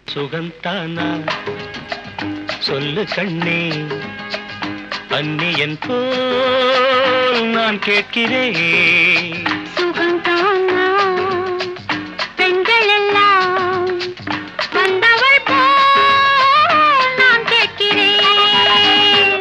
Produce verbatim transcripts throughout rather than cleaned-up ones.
சுகந்தானா சொல்லு கண்ணே, அந்நியன் போல் நான் கேட்கிறேன். சுகந்தானா பெண்கள் எல்லாம் வந்தவள் போல் நான் கேட்கிறேன்.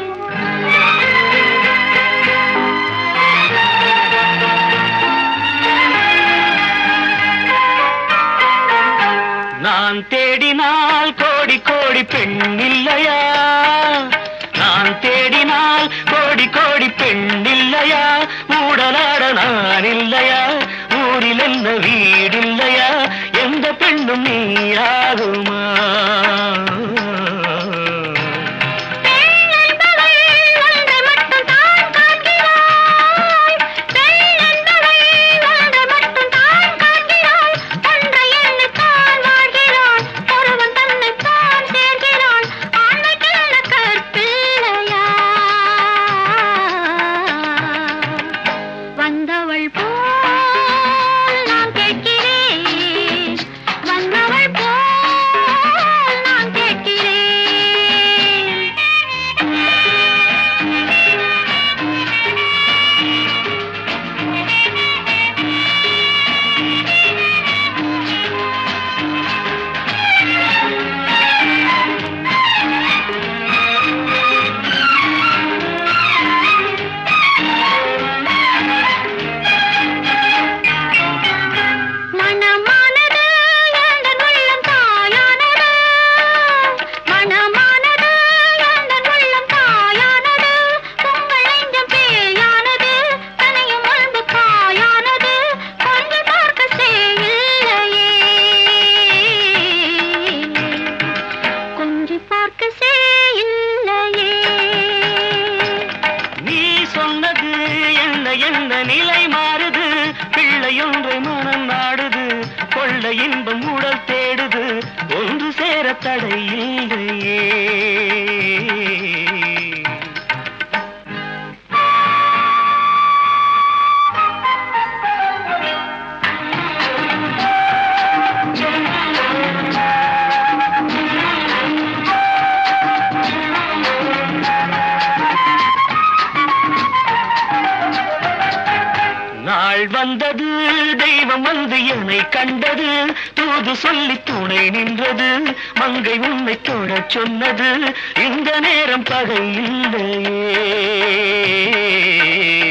நான் தேடினால் கோடி கோடி பெண் இல்லையா, நான் தேடினால் கோடி கோடி பெண் இல்லையா, மூடலாட நான் இல்லையா, ஊரில் என்ன வீடில்லையா, எந்த பெண்ணும் நீயாகுமா? வந்தவள் போல் நான் கேட்கிறேன், வந்தவள் போல் நான் கேட்கிறேன். என்ன நிலை மாறுது, பிள்ளையொன்றை மனம் நாடுது, கொள்ள இன்பம் உடல் தேடுது, ஒன்று சேர தடை இல்லையே. நாள் வந்தது, தெய்வம் வந்து என்னை கண்டது, தூது சொல்லி துணை நின்றது, மங்கை உன்னை தொடச் சொன்னது, இந்த நேரம் பகை இல்லையே.